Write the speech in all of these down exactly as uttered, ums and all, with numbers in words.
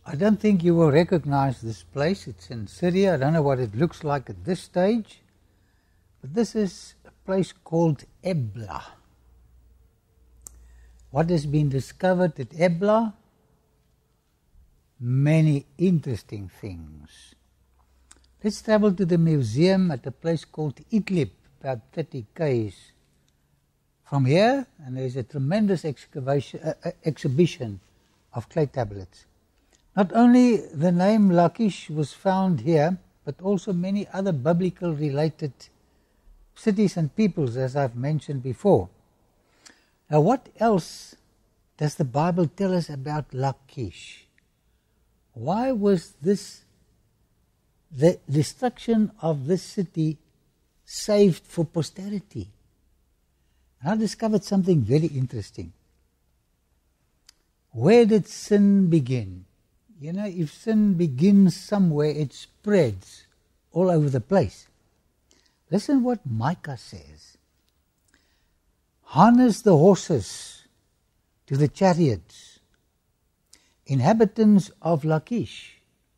I don't think you will recognize this place. It's in Syria. I don't know what it looks like at this stage. But this is a place called Ebla. What has been discovered at Ebla? Many interesting things. Let's travel to the museum at a place called Idlib, about thirty k's from here, and there's a tremendous excavation, uh, uh, exhibition of clay tablets. Not only the name Lachish was found here, but also many other biblical related cities and peoples, as I've mentioned before. Now, what else does the Bible tell us about Lachish? Why was this, the destruction of this city, saved for posterity? And I discovered something very interesting. Where did sin begin? You know, if sin begins somewhere, it spreads all over the place. Listen what Micah says. Harness the horses to the chariots, inhabitants of Lachish.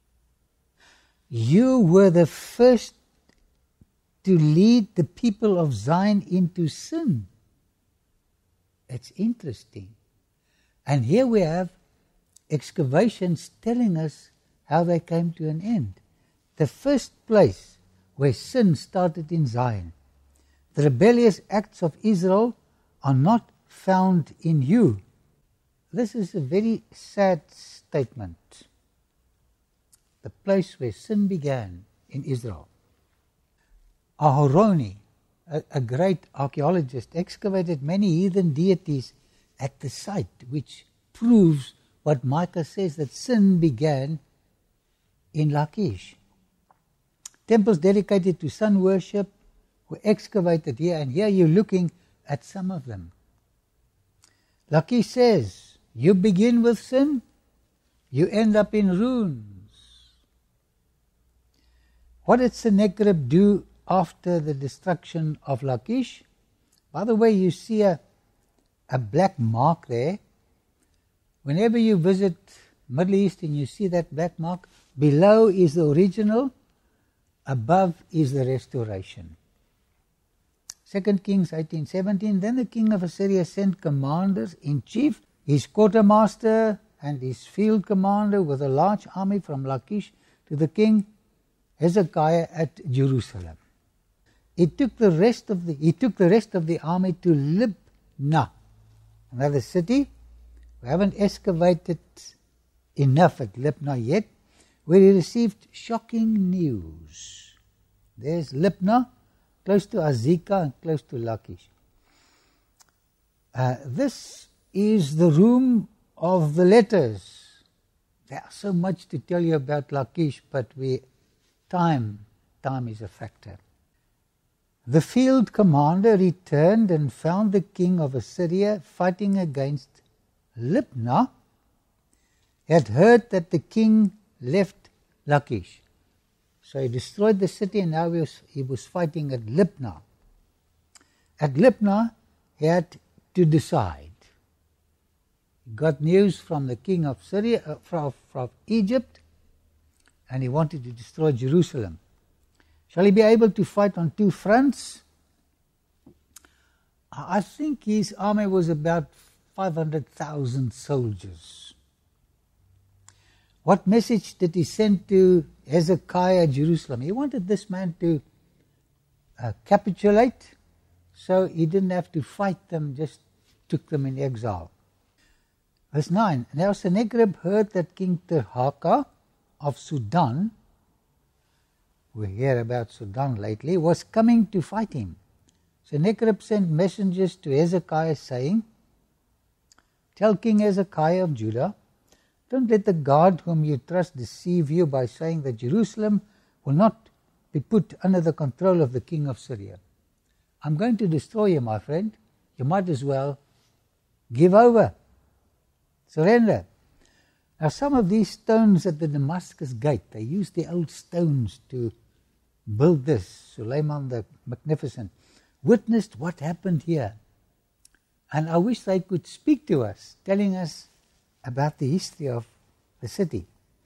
You were the first to lead the people of Zion into sin. It's interesting. And here we have excavations telling us how they came to an end. The first place where sin started in Zion. The rebellious acts of Israel are not found in you. This is a very sad statement. The place where sin began in Israel. Aharoni, a, a great archaeologist, excavated many heathen deities at the site, which proves what Micah says, that sin began in Lachish. Temples dedicated to sun worship were excavated here, and here you're looking at some of them. Lachish says, you begin with sin, you end up in ruins. What did Sennacherib do after the destruction of Lachish? By the way, you see a, a black mark there. Whenever you visit Middle East and you see that black mark, below is the original, above is the restoration. Second Kings eighteen seventeen, then the king of Assyria sent commanders in chief, his quartermaster and his field commander with a large army from Lachish to the king Hezekiah at Jerusalem. He took the rest of the, he took the rest of the army to Libnah, another city. We haven't excavated enough at Libnah yet, where he received shocking news. There's Libnah, close to Azekah and close to Lachish. Uh, this is the room of the letters. There's so much to tell you about Lachish, but we time, time is a factor. The field commander returned and found the king of Assyria fighting against Libnah. He had heard that the king left Lachish. So he destroyed the city, and now he was, he was fighting at Libnah. At Libnah, he had to decide. He got news from the king of Syria, uh, from, from Egypt, and he wanted to destroy Jerusalem. Shall he be able to fight on two fronts? I think his army was about five hundred thousand soldiers. What message did he send to Hezekiah, Jerusalem? He wanted this man to uh, capitulate, so he didn't have to fight them, just took them in exile. Verse nine, now Sennacherib heard that King Tirhakah of Sudan, we hear about Sudan lately, was coming to fight him. Sennacherib sent messengers to Hezekiah saying, tell King Hezekiah of Judah, don't let the God whom you trust deceive you by saying that Jerusalem will not be put under the control of the king of Syria. I'm going to destroy you, my friend. You might as well give over. Surrender. Now, some of these stones at the Damascus gate, they used the old stones to build this. Suleiman the Magnificent witnessed what happened here. And I wish they could speak to us, telling us about the history of the city.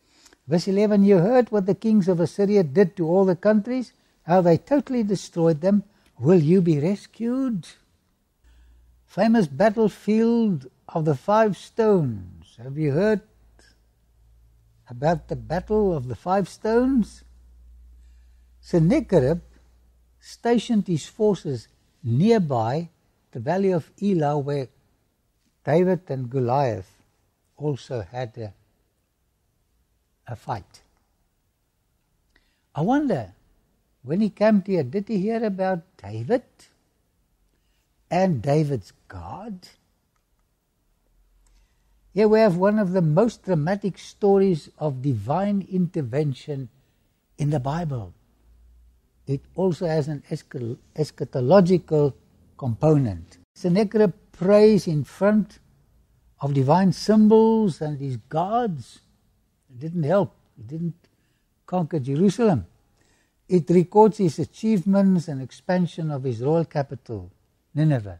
Verse eleven, you heard what the kings of Assyria did to all the countries, how they totally destroyed them. Will you be rescued? Famous battlefield of the five stones. Have you heard about the battle of the five stones? Sennacherib stationed his forces nearby the valley of Elah, where David and Goliath also had a, a fight. I wonder, when he came here, did he hear about David and David's God? Here we have one of the most dramatic stories of divine intervention in the Bible. It also has an eschatological component. Sennacherib prays in front of divine symbols and his gods. It didn't help. It didn't conquer Jerusalem. It records his achievements and expansion of his royal capital, Nineveh.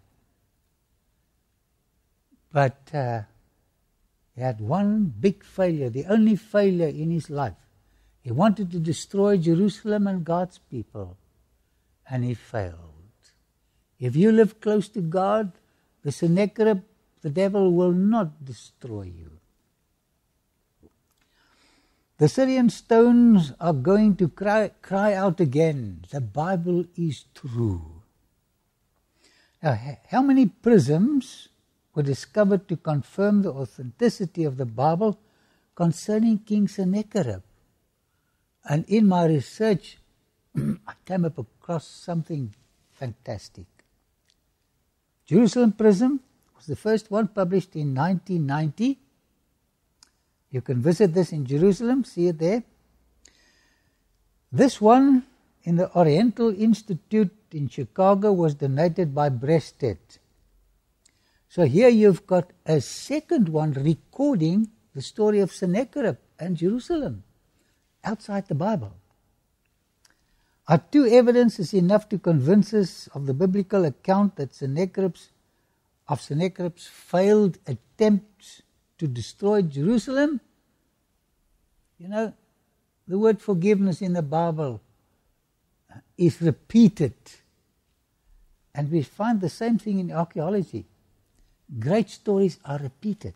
But uh, he had one big failure, the only failure in his life. He wanted to destroy Jerusalem and God's people, and he failed. If you live close to God, the Sennacherib, the devil, will not destroy you. The Syrian stones are going to cry, cry out again, the Bible is true. Now, how many prisms were discovered to confirm the authenticity of the Bible concerning King Sennacherib? And in my research, I came up across something fantastic. Jerusalem Prism was the first one, published in nineteen ninety. You can visit this in Jerusalem, see it there. This one in the Oriental Institute in Chicago was donated by Breasted. So here you've got a second one recording the story of Sennacherib and Jerusalem outside the Bible. Are two evidences enough to convince us of the biblical account that Sennacherib's, of Sennacherib's failed attempts to destroy Jerusalem? You know, the word forgiveness in the Bible is repeated. And we find the same thing in archaeology. Great stories are repeated.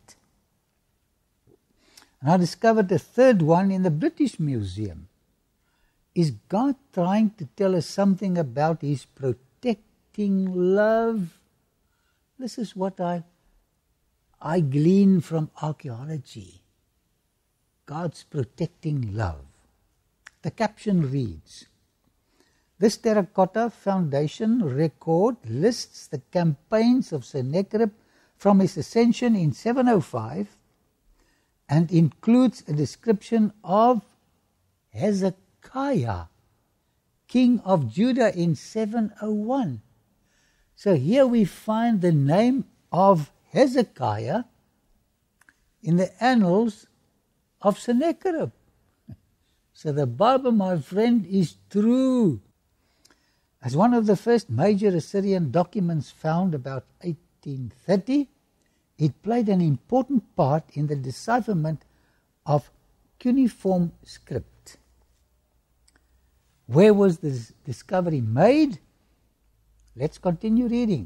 And I discovered a third one in the British Museum. Is God trying to tell us something about his protecting love? This is what I, I glean from archaeology. God's protecting love. The caption reads, this terracotta foundation record lists the campaigns of Sennacherib from his ascension in seven oh five and includes a description of Hezekiah, king of Judah, in seven oh one. So here we find the name of Hezekiah in the annals of Sennacherib. So the Bible, my friend, is true. As one of the first major Assyrian documents found about eighteen thirty, it played an important part in the decipherment of cuneiform script. Where was this discovery made? Let's continue reading.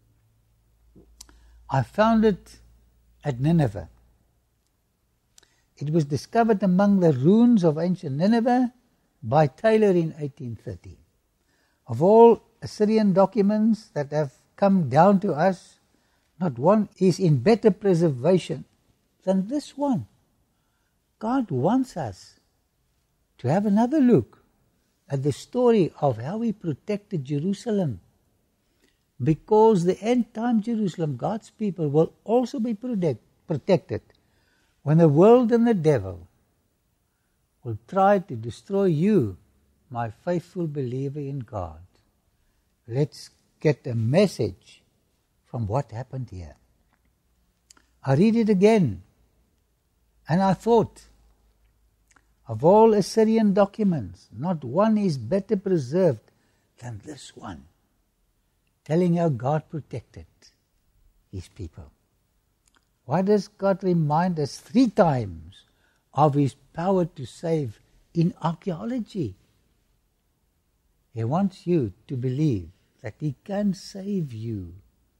I found it at Nineveh. It was discovered among the ruins of ancient Nineveh by Taylor in eighteen thirty. Of all Assyrian documents that have come down to us, not one is in better preservation than this one. God wants us to have another look at the story of how he protected Jerusalem. Because the end time Jerusalem, God's people, will also be protect, protected when the world and the devil will try to destroy you, my faithful believer in God. Let's get a message from what happened here. I read it again, and I thought, of all Assyrian documents, not one is better preserved than this one, telling how God protected his people. Why does God remind us three times of his power to save in archaeology. He wants you to believe that he can save you.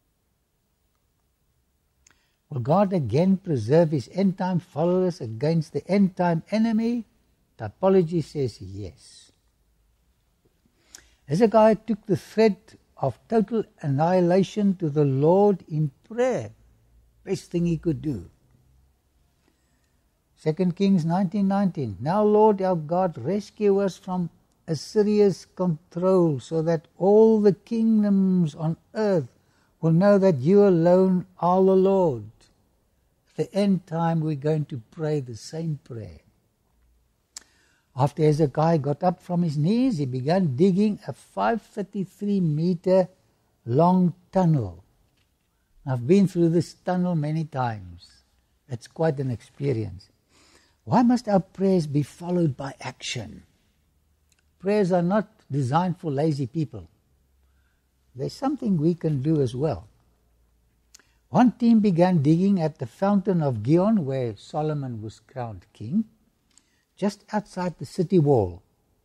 Will God again preserve his end-time followers against the end-time enemy? Typology says yes. Hezekiah took the threat of total annihilation to the Lord in prayer. Best thing he could do. Second Kings nineteen nineteen. Now, Lord our God, rescue us from Assyria's control, so that all the kingdoms on earth will know that you alone are the Lord. At the end time, we're going to pray the same prayer. After Hezekiah got up from his knees, he began digging a five hundred thirty-three meter long tunnel. I've been through this tunnel many times. It's quite an experience. Why must our prayers be followed by action? Prayers are not designed for lazy people. There's something we can do as well. One team began digging at the fountain of Gihon, where Solomon was crowned king, just outside the city wall,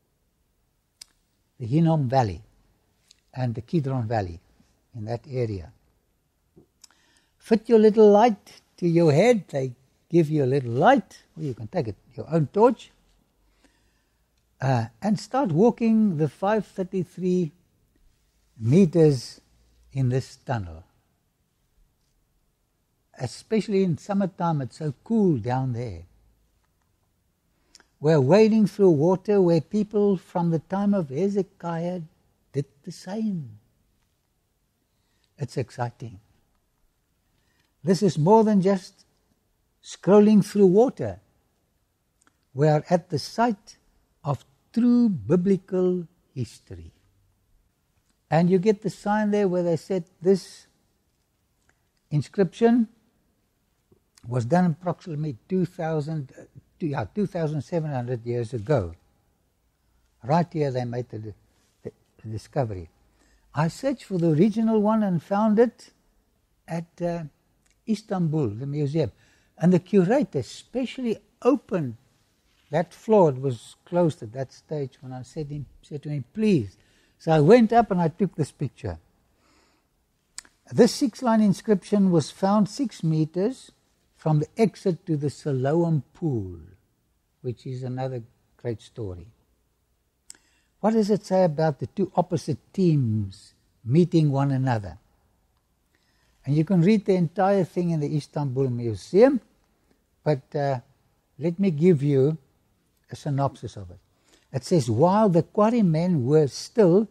the Hinnom Valley and the Kidron Valley, in that area. Fit your little light to your head. They give you a little light, or you can take it, your own torch, uh, and start walking the five hundred thirty-three meters in this tunnel. Especially in summertime, it's so cool down there. We're wading through water where people from the time of Hezekiah did the same. It's exciting. This is more than just scrolling through water. We are at the site of true biblical history. And you get the sign there where they said this inscription was done approximately two thousand, yeah, two thousand seven hundred years ago. Right here they made the, the, the discovery. I searched for the original one and found it at uh, Istanbul, the museum. And the curator specially opened that floor. It was closed at that stage when I said, him, said to him, please. So I went up and I took this picture. This six-line inscription was found six meters from the exit to the Siloam pool, which is another great story. What does it say about the two opposite teams meeting one another? And you can read the entire thing in the Istanbul Museum, but uh, let me give you a synopsis of it. It says, while the quarrymen were still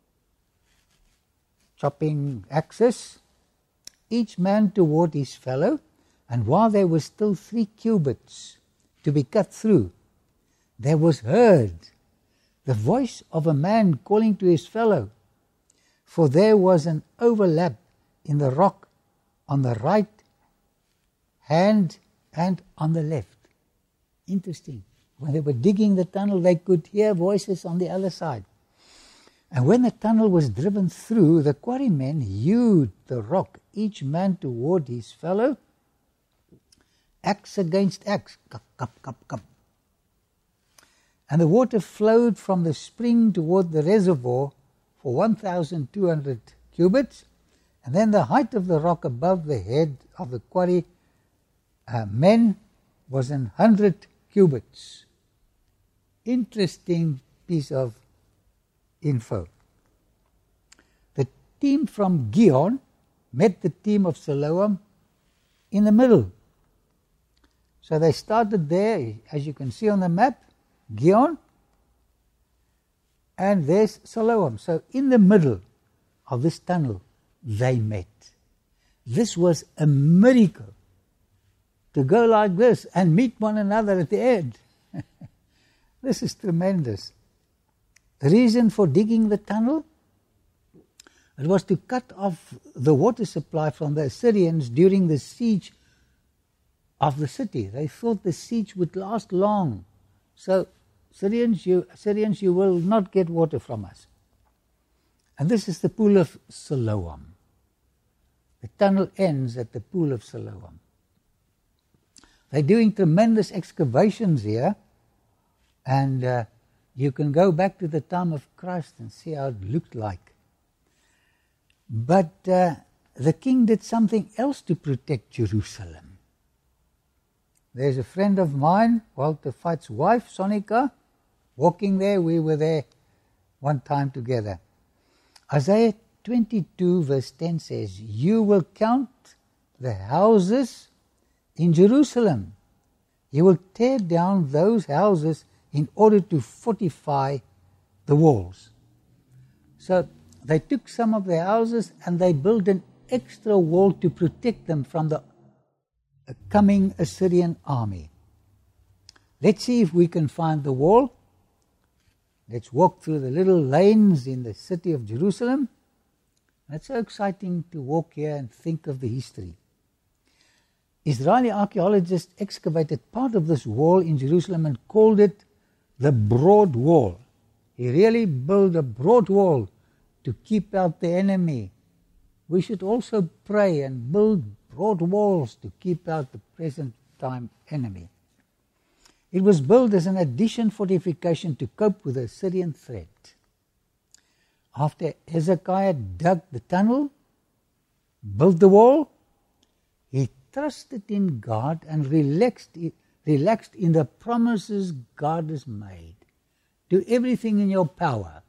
chopping axes, each man toward his fellow, and while there were still three cubits to be cut through, there was heard the voice of a man calling to his fellow, for there was an overlap in the rock on the right hand and on the left. Interesting. When they were digging the tunnel, they could hear voices on the other side. And when the tunnel was driven through, the quarrymen hewed the rock, each man toward his fellow, axe against axe, cup, cup, cup, cup. And the water flowed from the spring toward the reservoir for one thousand two hundred cubits, and then the height of the rock above the head of the quarry uh, men was an hundred cubits. Interesting piece of info. The team from Gihon met the team of Siloam in the middle. So they started there, as you can see on the map, Gihon, and there's Siloam. So in the middle of this tunnel, they met. This was a miracle, to go like this and meet one another at the end. This is tremendous. The reason for digging the tunnel? It was to cut off the water supply from the Assyrians during the siege of the city. They thought the siege would last long. So, Syrians, you, Syrians, you will not get water from us. And this is the pool of Siloam. The tunnel ends at the pool of Siloam. They're doing tremendous excavations here, and uh, you can go back to the time of Christ and see how it looked like. But uh, the king did something else to protect Jerusalem. There's a friend of mine, Walter Fight's wife, Sonika, walking there. We were there one time together. Isaiah twenty-two verse ten says, "You will count the houses in Jerusalem. You will tear down those houses in order to fortify the walls." So they took some of the houses and they built an extra wall to protect them from the coming Assyrian army. Let's see if we can find the wall. Let's walk through the little lanes in the city of Jerusalem. It's so exciting to walk here and think of the history. Israeli archaeologists excavated part of this wall in Jerusalem and called it the Broad Wall. He really built a broad wall to keep out the enemy. We should also pray and build broad walls to keep out the present time enemy. It was built as an addition fortification to cope with the Assyrian threat. After Hezekiah dug the tunnel, built the wall, he trusted in God and relaxed, relaxed in the promises God has made. Do everything in your power,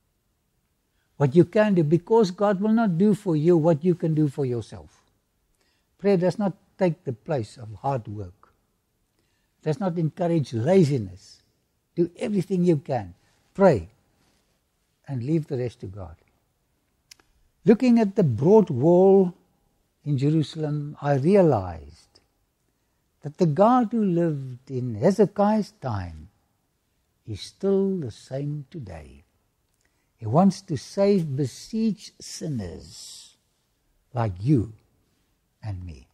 what you can do, because God will not do for you what you can do for yourself. Prayer does not take the place of hard work. It does not encourage laziness. Do everything you can. Pray and leave the rest to God. Looking at the broad wall in Jerusalem, I realized that the God who lived in Hezekiah's time is still the same today. He wants to save besieged sinners like you and me.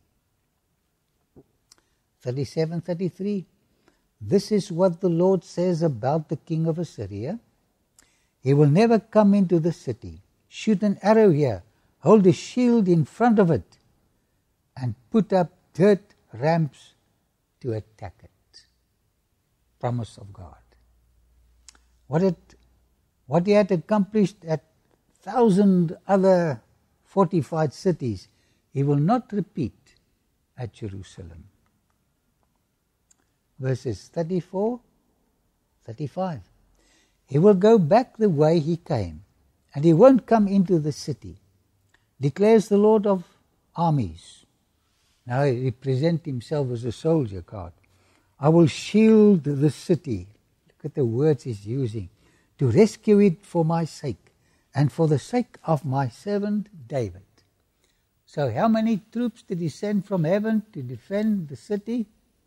thirty-seven thirty-three. This is what the Lord says about the king of Assyria. He will never come into the city, shoot an arrow here, hold a shield in front of it, and put up dirt ramps to attack it. Promise of God. What it, what he had accomplished at thousand other fortified cities, he will not repeat at Jerusalem. Verses thirty-four, thirty-five. He will go back the way he came, and he won't come into the city, declares the Lord of armies. Now he represents himself as a soldier God. I will shield the city. Look at the words he's using. To rescue it for my sake, and for the sake of my servant David. So how many troops did he send from heaven to defend the city?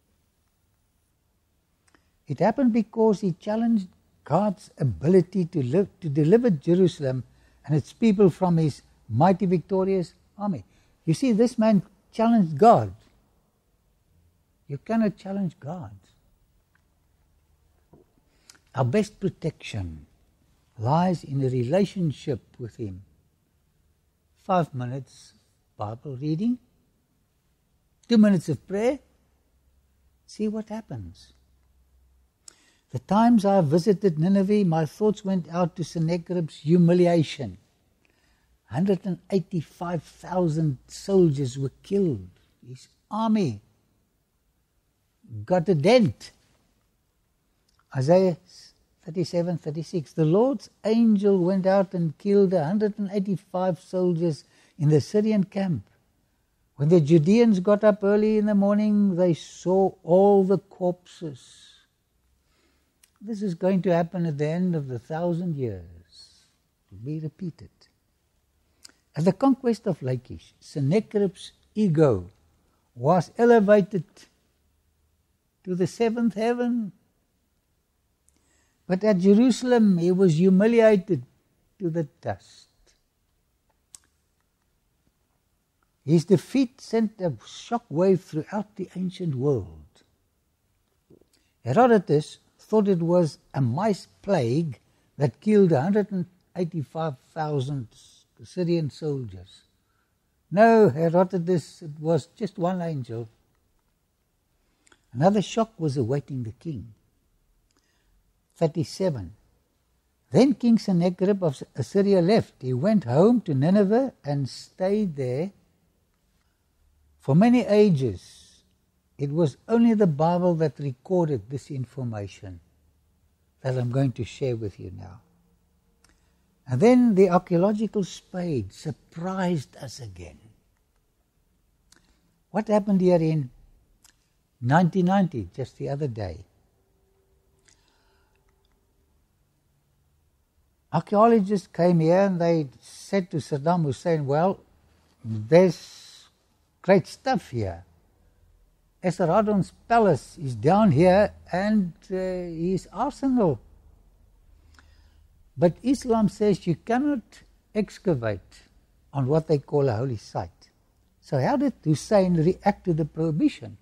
It happened because he challenged God's ability to live, to deliver Jerusalem and its people from his mighty victorious army. You see, this man challenged God. You cannot challenge God. Our best protection lies in a relationship with him. Five minutes Bible reading, two minutes of prayer, see what happens. The times I visited Nineveh, my thoughts went out to Sennacherib's humiliation. one hundred eighty-five thousand soldiers were killed. His army got a dent. Isaiah thirty-seven thirty-six. The Lord's angel went out and killed one hundred eighty-five soldiers in the Syrian camp. When the Judeans got up early in the morning, they saw all the corpses. This is going to happen at the end of the thousand years. To be repeated. At the conquest of Lachish, Sennacherib's ego was elevated to the seventh heaven. But at Jerusalem, he was humiliated to the dust. His defeat sent a shock wave throughout the ancient world. Herodotus thought it was a mice plague that killed one hundred eighty-five thousand Syrian soldiers. No, Herodotus, it was just one angel. Another shock was awaiting the king. thirty-seven. Then King Sennacherib of Assyria left. He went home to Nineveh and stayed there for many ages. It was only the Bible that recorded this information that I'm going to share with you now. And then the archaeological spade surprised us again. What happened here in nineteen ninety, just the other day? Archaeologists came here and they said to Saddam Hussein, well, there's great stuff here. Esarhaddon's palace is down here and uh, his arsenal. But Islam says you cannot excavate on what they call a holy site. So how did Hussein react to the prohibition?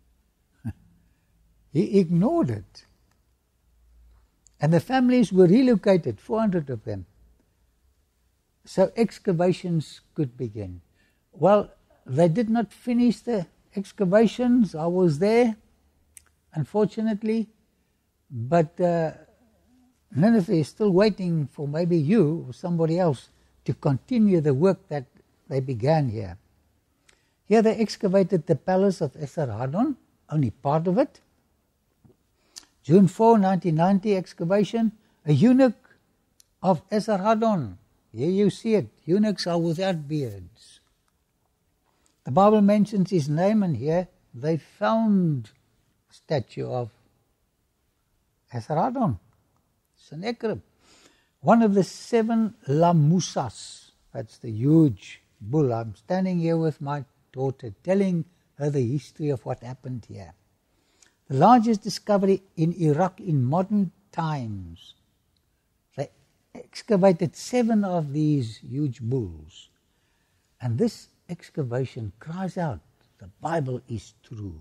He ignored it. And the families were relocated, four hundred of them. So excavations could begin. Well, they did not finish the excavations. I was there, unfortunately. But uh, Nineveh is still waiting for maybe you or somebody else to continue the work that they began here. Here they excavated the palace of Esarhaddon, only part of it. June fourth, nineteen ninety, excavation, a eunuch of Esarhaddon. Here you see it. Eunuchs are without beards. The Bible mentions his name, and here they found a statue of Esarhaddon, Sennacherib. One of the seven Lamusas, that's the huge bull. I'm standing here with my daughter, telling her the history of what happened here. The largest discovery in Iraq in modern times. They excavated seven of these huge bulls. And this excavation cries out, the Bible is true.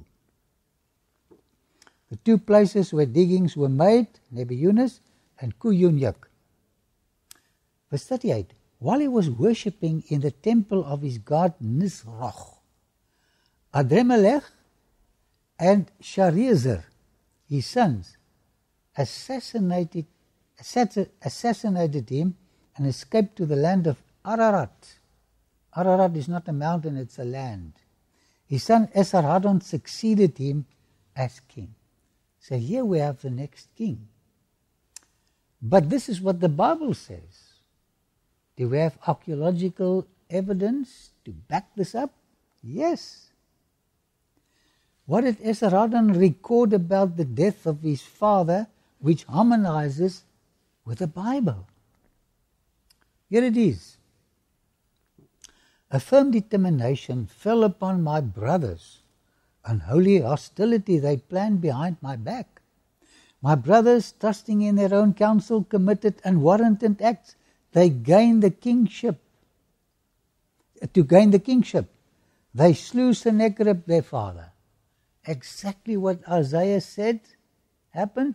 The two places where diggings were made, Nebi Yunus and Kuyunyuk. Verse thirty-eight. While he was worshipping in the temple of his god Nisroch, Adremelech and Sharezer, his sons, assassinated, assassinated him and escaped to the land of Ararat. Ararat is not a mountain, it's a land. His son Esarhaddon succeeded him as king. So here we have the next king. But this is what the Bible says. Do we have archaeological evidence to back this up? Yes. What did Esarhaddon record about the death of his father, which harmonizes with the Bible? Here it is. A firm determination fell upon my brothers. Unholy hostility they planned behind my back. My brothers, trusting in their own counsel, committed unwarranted acts. They gained the kingship. To gain the kingship, they slew Sennacherib, their father. Exactly what Isaiah said happened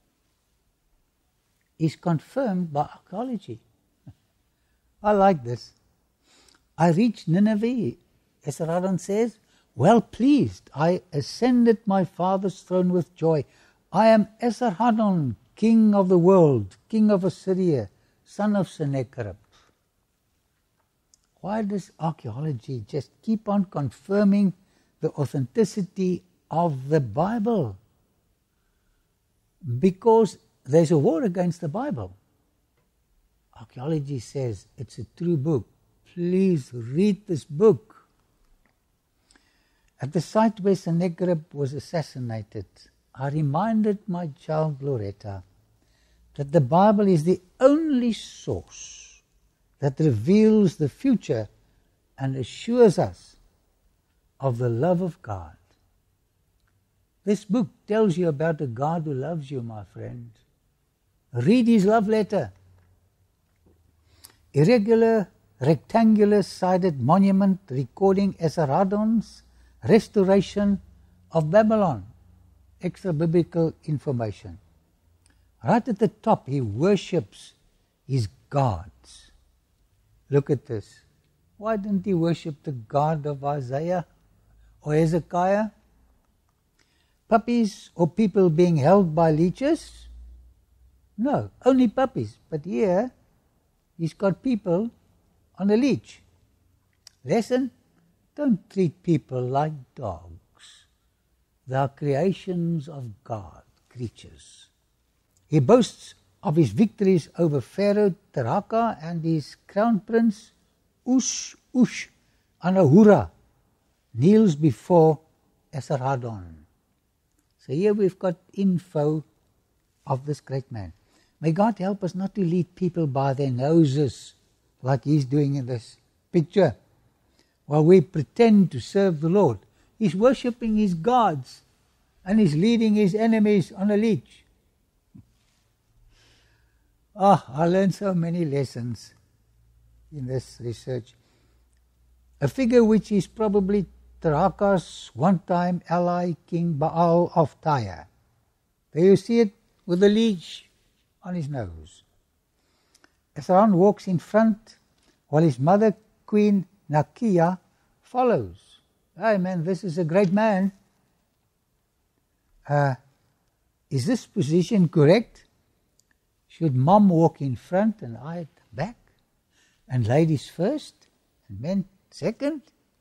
is confirmed by archaeology. I like this. I reached Nineveh, Esarhaddon says, well pleased. I ascended my father's throne with joy. I am Esarhaddon, king of the world, king of Assyria, son of Sennacherib. Why does archaeology just keep on confirming the authenticity of the Bible? Because there's a war against the Bible. Archaeology says it's a true book. Please read this book. At the site where Sennacherib was assassinated, I reminded my child Loretta that the Bible is the only source that reveals the future and assures us of the love of God. This book tells you about a God who loves you, my friend. Read his love letter. Irregular, rectangular-sided monument recording Esarhaddon's restoration of Babylon. Extra-biblical information. Right at the top, he worships his gods. Look at this. Why didn't he worship the God of Isaiah or Hezekiah? puppies or people being held by leeches? No, only puppies. But here, he's got people on a leash. Lesson, don't treat people like dogs. They are creations of God, creatures. He boasts of his victories over Pharaoh Taraka and his crown prince Ush Ush Anahura kneels before Esarhaddon. So here we've got info of this great man. May God help us not to lead people by their noses like he's doing in this picture. While we pretend to serve the Lord, he's worshipping his gods and he's leading his enemies on a leash. Ah, oh, I learned so many lessons in this research. A figure which is probably Taraka's one-time ally, King Baal of Tyre. There you see it with a leash on his nose. Esarhaddon walks in front while his mother, Queen Nakia, follows. Hey man, this is a great man. Uh, is this position correct? Should mom walk in front and I at the back? And ladies first and men second?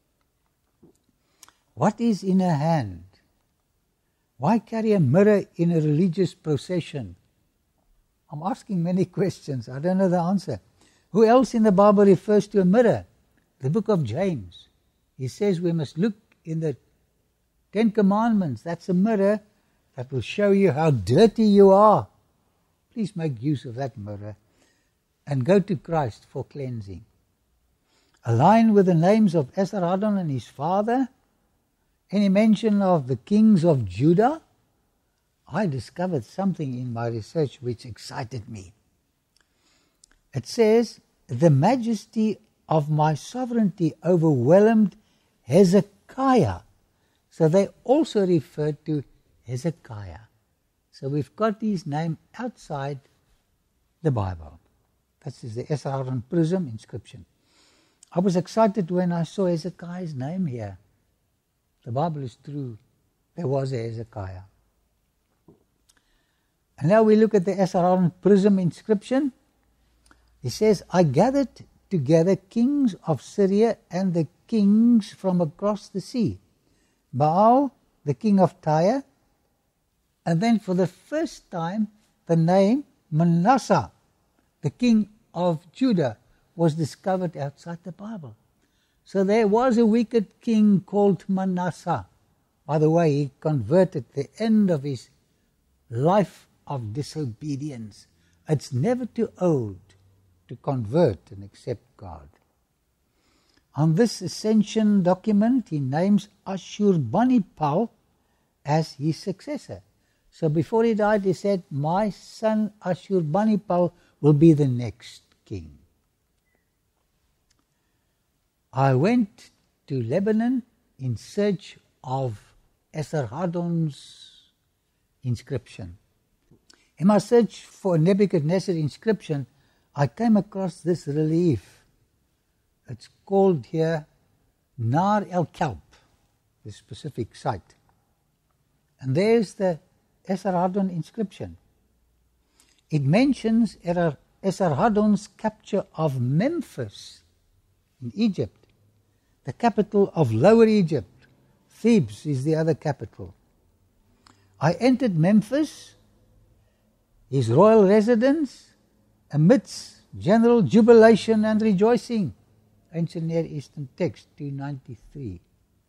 What is in her hand? Why carry a mirror in a religious procession? I'm asking many questions. I don't know the answer. Who else in the Bible refers to a mirror? The book of James. He says we must look in the Ten Commandments. That's a mirror that will show you how dirty you are. Please make use of that mirror and go to Christ for cleansing. Align with the names of Esarhaddon and his father. Any mention of the kings of Judah? I discovered something in my research which excited me. It says, the majesty of my sovereignty overwhelmed Hezekiah. So they also referred to Hezekiah. So we've got his name outside the Bible. That is the Esarhaddon Prism inscription. I was excited when I saw Hezekiah's name here. The Bible is true. There was a Hezekiah. And now we look at the Esarhaddon Prism inscription. He says, I gathered together kings of Syria and the kings from across the sea. Baal, the king of Tyre, and then for the first time, the name Manasseh, the king of Judah, was discovered outside the Bible. So there was a wicked king called Manasseh. By the way, he converted the end of his life of disobedience. It's never too old to convert and accept God. On this ascension document, he names Ashurbanipal as his successor. So before he died, he said, my son Ashurbanipal will be the next king. I went to Lebanon in search of Esarhaddon's inscription. In my search for Nebuchadnezzar inscription, I came across this relief. It's called here Nar el Kalb, the specific site. And there's the Esarhaddon inscription. It mentions Esarhaddon's capture of Memphis in Egypt, the capital of Lower Egypt. Thebes is the other capital. I entered Memphis, his royal residence, amidst general jubilation and rejoicing. Ancient Near Eastern text two ninety-three.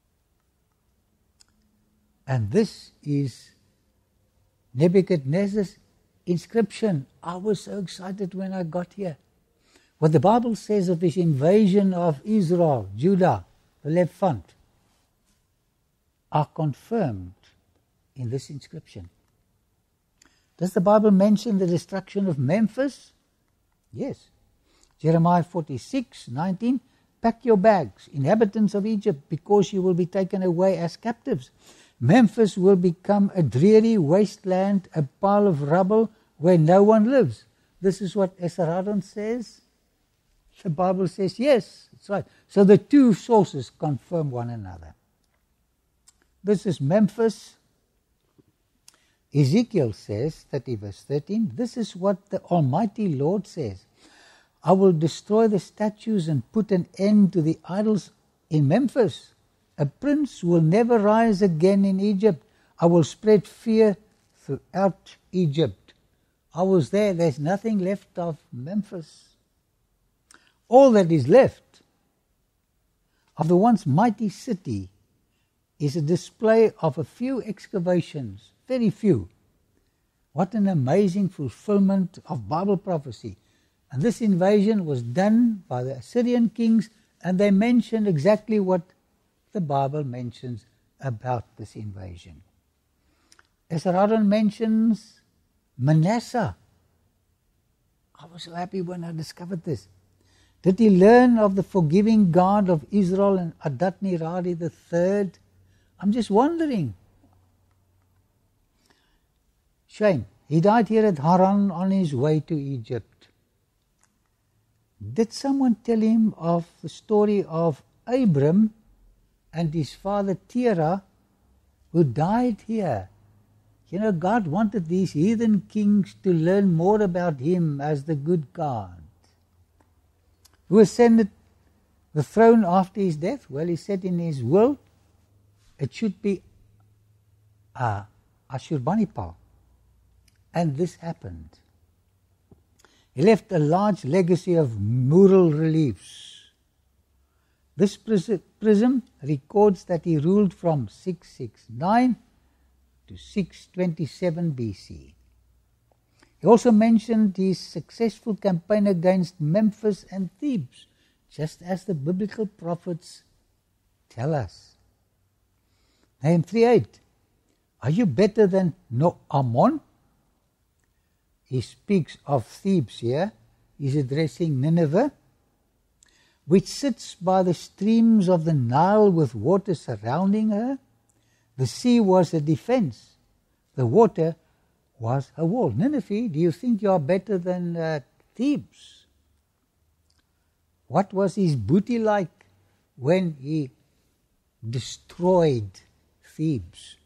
And this is Nebuchadnezzar's inscription. I was so excited when I got here. What the Bible says of his invasion of Israel, Judah, the Levant, are confirmed in this inscription. Does the Bible mention the destruction of Memphis? Yes. Jeremiah forty-six nineteen, pack your bags, inhabitants of Egypt, because you will be taken away as captives. Memphis will become a dreary wasteland, a pile of rubble where no one lives. This is what Esarhaddon says. The Bible says, yes, that's right. So the two sources confirm one another. This is Memphis, Ezekiel says, thirty verse thirteen, this is what the Almighty Lord says. I will destroy the statues and put an end to the idols in Memphis. A prince will never rise again in Egypt. I will spread fear throughout Egypt. I was there. There's nothing left of Memphis. All that is left of the once mighty city is a display of a few excavations, very few. What an amazing fulfillment of Bible prophecy. And this invasion was done by the Assyrian kings, and they mention exactly what the Bible mentions about this invasion. Esarhaddon mentions Manasseh. I was so happy when I discovered this. Did he learn of the forgiving God of Israel and Adad-nirari the third? I'm just wondering. Shame. He died here at Haran on his way to Egypt. Did someone tell him of the story of Abram and his father Terah, who died here? You know, God wanted these heathen kings to learn more about him as the good God. Who ascended the throne after his death? Well, he said in his will, it should be uh, Ashurbanipal. And this happened. He left a large legacy of mural reliefs. This prism records that he ruled from six sixty-nine to six twenty-seven B C. He also mentioned his successful campaign against Memphis and Thebes, just as the biblical prophets tell us. Nahum three eight. Are you better than No Ammon? He speaks of Thebes here. He's addressing Nineveh, which sits by the streams of the Nile with water surrounding her. The sea was a defense. The water was a wall. Nineveh, do you think you are better than uh, Thebes? What was his booty like when he destroyed Thebes?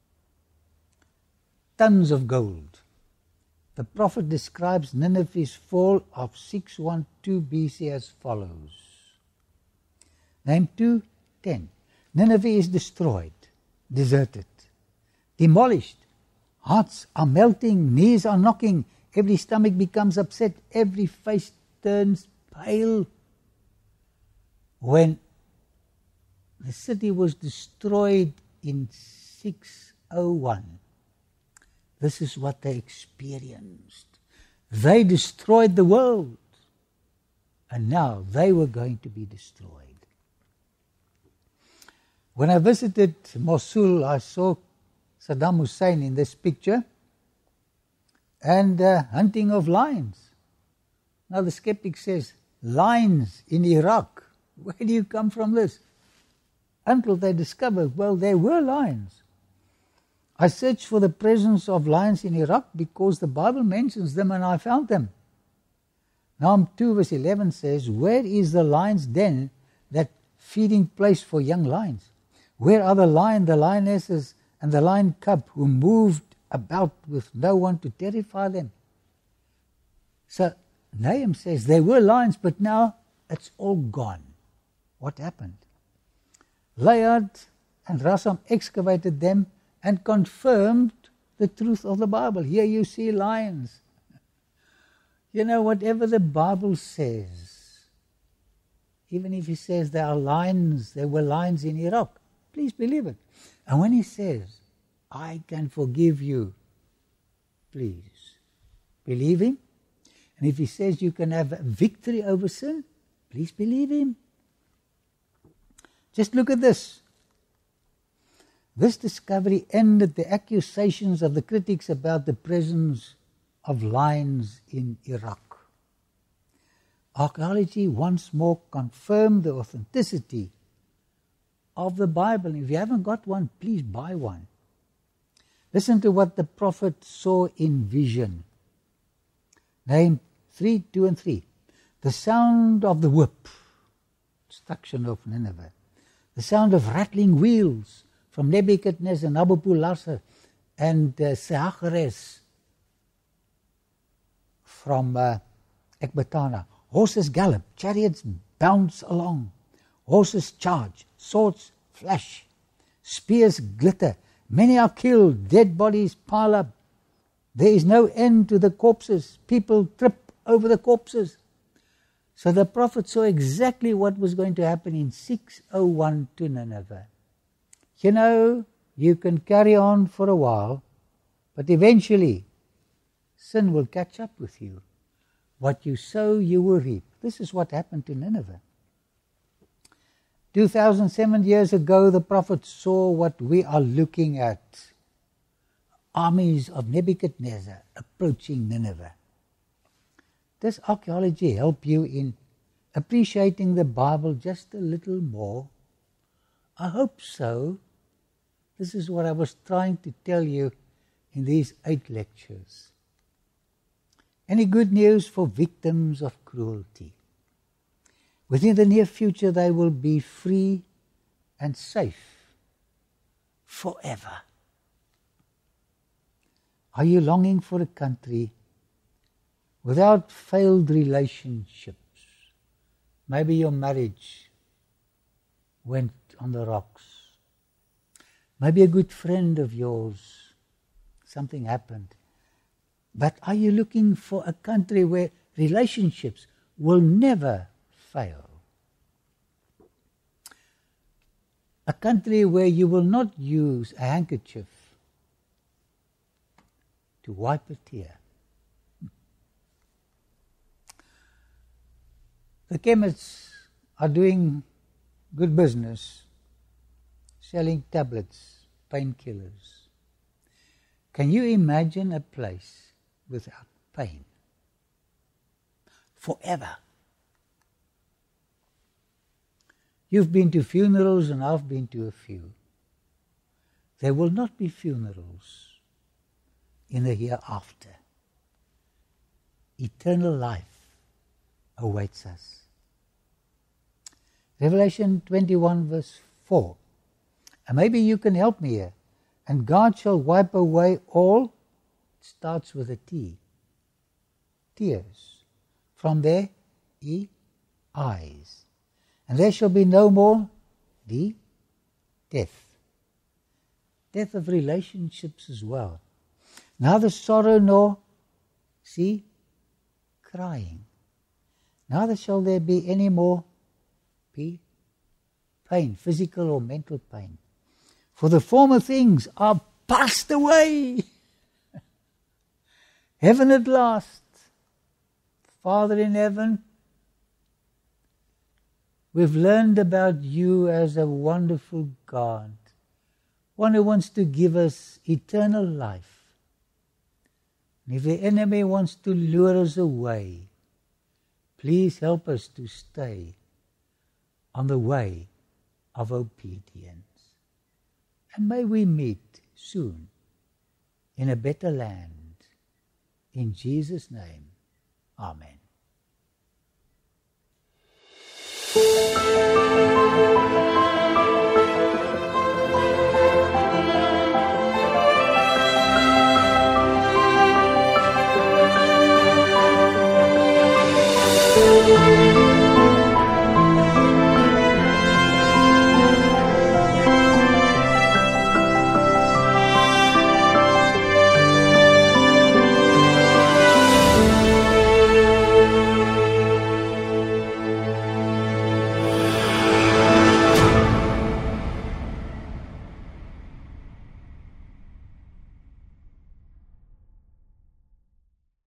Tons of gold. The prophet describes Nineveh's fall of six twelve B C as follows. Nahum two ten. Nineveh is destroyed, deserted, demolished. Hearts are melting, knees are knocking, every stomach becomes upset, every face turns pale. When the city was destroyed in six oh one, this is what they experienced. They destroyed the world, and now they were going to be destroyed. When I visited Mosul, I saw Saddam Hussein in this picture and uh, hunting of lions. Now the skeptic says, lions in Iraq, where do you come from this? Until they discovered, well, there were lions. I searched for the presence of lions in Iraq because the Bible mentions them and I found them. Nahum two verse eleven says, where is the lion's den, that feeding place for young lions? Where are the lion, the lionesses, and the lion cub who moved about with no one to terrify them? So Nahum says there were lions, but now it's all gone. What happened? Layard and Rassam excavated them and confirmed the truth of the Bible. Here you see lions. You know, whatever the Bible says, even if he says there are lions, there were lions in Iraq, please believe it. And when he says, I can forgive you, please believe him. And if he says you can have victory over sin, please believe him. Just look at this. This discovery ended the accusations of the critics about the presence of lions in Iraq. Archaeology once more confirmed the authenticity of the Bible. If you haven't got one, please buy one. Listen to what the prophet saw in vision. Nahum three, two and three. The sound of the whip, destruction of Nineveh. The sound of rattling wheels from Nebuchadnezzar and Nabopolassar, and uh, Sehachares from uh, Ecbatana. Horses gallop, chariots bounce along, horses charge, swords flash, spears glitter, many are killed, dead bodies pile up. There is no end to the corpses, people trip over the corpses. So the prophet saw exactly what was going to happen in six oh one to Nineveh. You know, you can carry on for a while, but eventually sin will catch up with you. What you sow, you will reap. This is what happened to Nineveh. two thousand seven years ago, the prophet saw what we are looking at. Armies of Nebuchadnezzar approaching Nineveh. Does archaeology help you in appreciating the Bible just a little more? I hope so. This is what I was trying to tell you in these eight lectures. Any good news for victims of cruelty? Within the near future, they will be free and safe forever. Are you longing for a country without failed relationships? Maybe your marriage went on the rocks. Maybe a good friend of yours, something happened. But are you looking for a country where relationships will never fail? A country where you will not use a handkerchief to wipe a tear. The chemists are doing good business, selling tablets, painkillers. Can you imagine a place without pain? Forever. You've been to funerals and I've been to a few. There will not be funerals in the hereafter. Eternal life awaits us. Revelation twenty-one verse four. And maybe you can help me here. And God shall wipe away all, it starts with a T, tears, from their E, eyes. And there shall be no more D, death. Death of relationships as well. Neither sorrow nor, see, crying. Neither shall there be any more P, pain, physical or mental pain. For the former things are passed away. Heaven at last. Father in heaven, we've learned about you as a wonderful God, one who wants to give us eternal life. And if the enemy wants to lure us away, please help us to stay on the way of obedience. And may we meet soon in a better land. In Jesus' name, amen. Thank you.